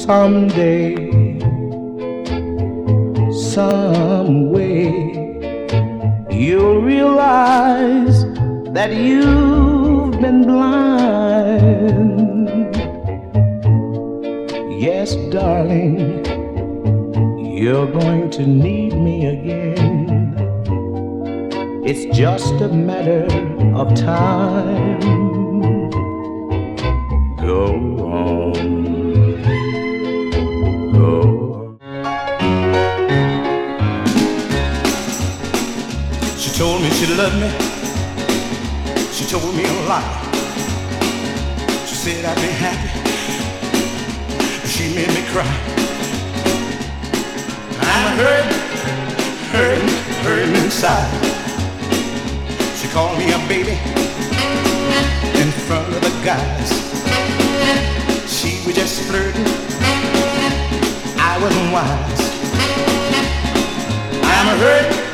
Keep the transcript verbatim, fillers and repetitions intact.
someday, some way, you'll realize that you've been blind. Yes, darling, you're going to need me again. It's just a matter of time. Go on, go on. She told me she loved me. She told me a lot. She said I'd be happy. She made me cry. I'm hurting, hurting, hurting inside. She called me a baby in front of the guys. She was just flirting, I wasn't wise. I'm hurting,